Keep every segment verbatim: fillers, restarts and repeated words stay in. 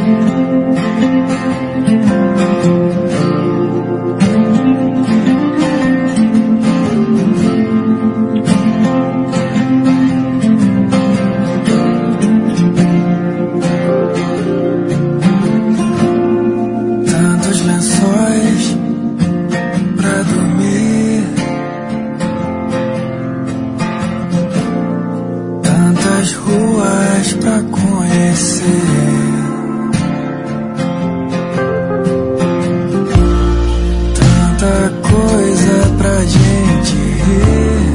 Ruas pra conhecer, tanta coisa pra gente rir,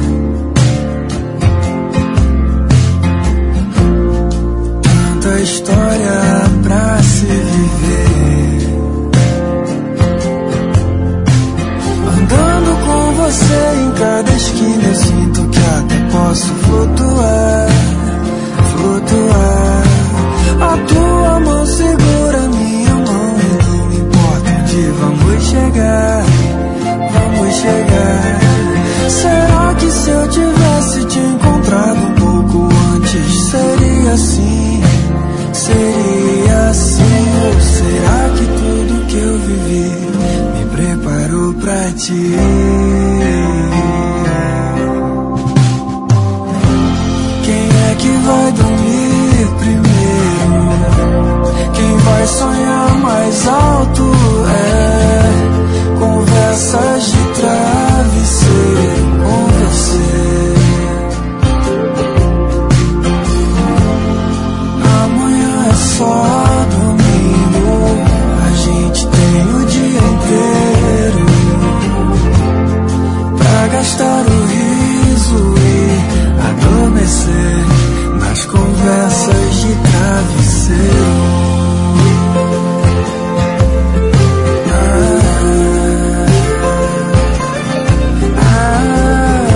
tanta história pra se viver. Andando com você em cada esquina, eu sinto que até posso flutuar. Flutuar. A tua mão segura minha mão e não me importa onde vamos chegar, vamos chegar. Será que se eu tivesse te encontrado um pouco antes seria assim, seria assim? Ou será que tudo que eu vivi me preparou pra ti? Quem vai dormir primeiro? Quem vai sonhar mais alto? É conversas de travesseiro com você. Amanhã é só domingo, a gente tem o dia inteiro pra gastar o riso e adormecer nas conversas de travesseiro. Ah, ah,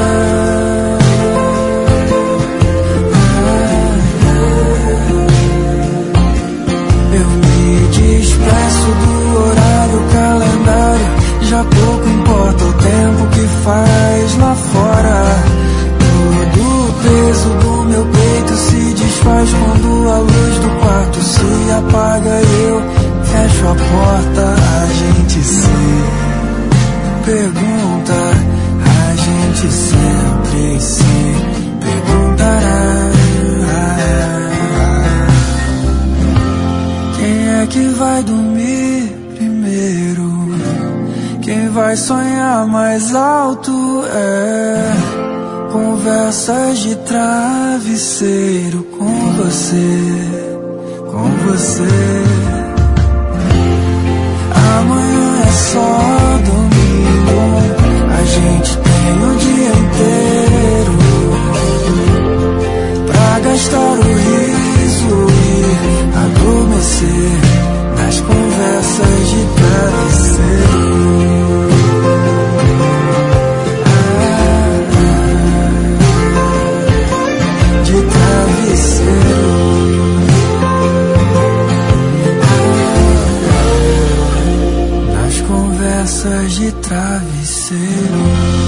ah, eu me despeço do horário, calendário. Já pouco importa o tempo que faz lá fora. Todo o peso do meu peito se desfaz quando a luz do quarto se apaga e eu fecho a porta. A gente se pergunta, a gente sempre se perguntará: quem é que vai dormir primeiro? Quem vai sonhar mais alto? É conversas de travesseiro com você, com você. Amanhã é só domingo, a gente tem o dia inteiro pra gastar o riso e adormecer nas conversas de travesseiro. Nas conversas de travesseiro.